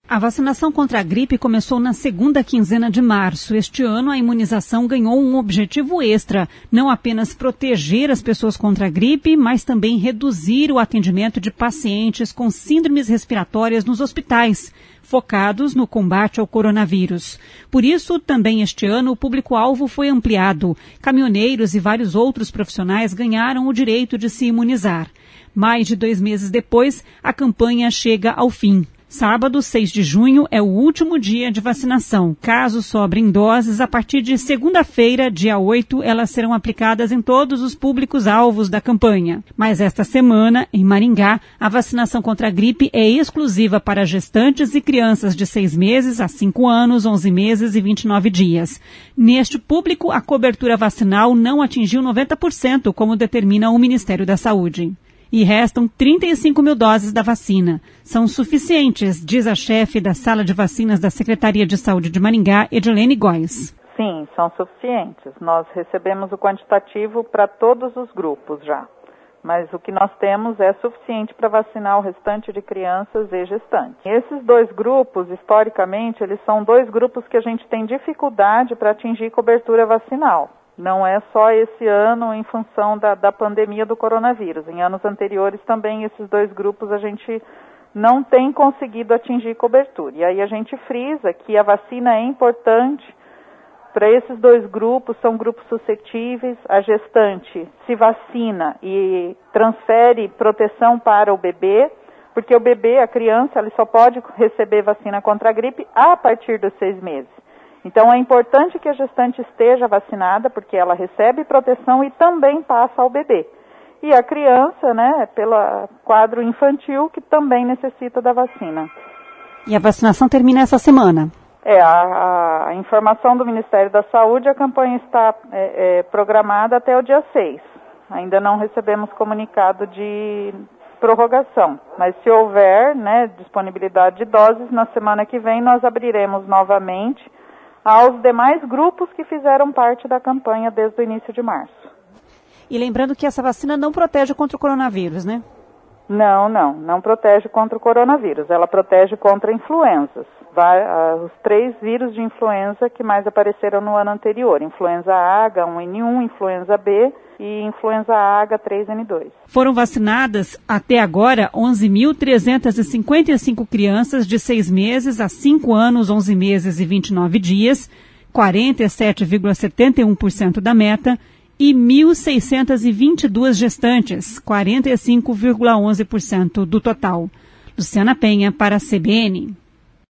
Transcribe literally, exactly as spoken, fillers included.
A vacinação contra a gripe começou na segunda quinzena de março. Este ano, a imunização ganhou um objetivo extra, não apenas proteger as pessoas contra a gripe, mas também reduzir o atendimento de pacientes com síndromes respiratórias nos hospitais, focados no combate ao coronavírus. Por isso, também este ano, o público-alvo foi ampliado. Caminhoneiros e vários outros profissionais ganharam o direito de se imunizar. Mais de dois meses depois, a campanha chega ao fim. Sábado, seis de junho, é o último dia de vacinação. Caso sobrem doses, a partir de segunda-feira, dia oito, elas serão aplicadas em todos os públicos-alvos da campanha. Mas esta semana, em Maringá, a vacinação contra a gripe é exclusiva para gestantes e crianças de seis meses a cinco anos, onze meses e vinte e nove dias. Neste público, a cobertura vacinal não atingiu noventa por cento, como determina o Ministério da Saúde. E restam trinta e cinco mil doses da vacina. São suficientes, diz a chefe da sala de vacinas da Secretaria de Saúde de Maringá, Edilene Góes. Sim, são suficientes. Nós recebemos o quantitativo para todos os grupos já. Mas o que nós temos é suficiente para vacinar o restante de crianças e gestantes. Esses dois grupos, historicamente, eles são dois grupos que a gente tem dificuldade para atingir cobertura vacinal. Não é só esse ano em função da, da pandemia do coronavírus. Em anos anteriores também esses dois grupos a gente não tem conseguido atingir cobertura. E aí a gente frisa que a vacina é importante para esses dois grupos, são grupos suscetíveis. A gestante se vacina e transfere proteção para o bebê, porque o bebê, a criança, ele só pode receber vacina contra a gripe a partir dos seis meses. Então, é importante que a gestante esteja vacinada, porque ela recebe proteção e também passa ao bebê. E a criança, né, pelo quadro infantil, que também necessita da vacina. E a vacinação termina essa semana? É, a, a informação do Ministério da Saúde, a campanha está é, é, programada até o dia seis. Ainda não recebemos comunicado de prorrogação. Mas se houver, né, disponibilidade de doses, na semana que vem nós abriremos novamente aos demais grupos que fizeram parte da campanha desde o início de março. E lembrando que essa vacina não protege contra o coronavírus, né? Não, não, não protege contra o coronavírus. Ela protege contra influenzas. Os três vírus de influenza que mais apareceram no ano anterior. Influenza A, H um N um, influenza B e influenza A H três N dois. Foram vacinadas até agora onze mil trezentas e cinquenta e cinco crianças de seis meses a cinco anos, onze meses e vinte e nove dias, quarenta e sete vírgula setenta e um por cento da meta, e mil seiscentas e vinte e duas gestantes, quarenta e cinco vírgula onze por cento do total. Luciana Penha para a C B N.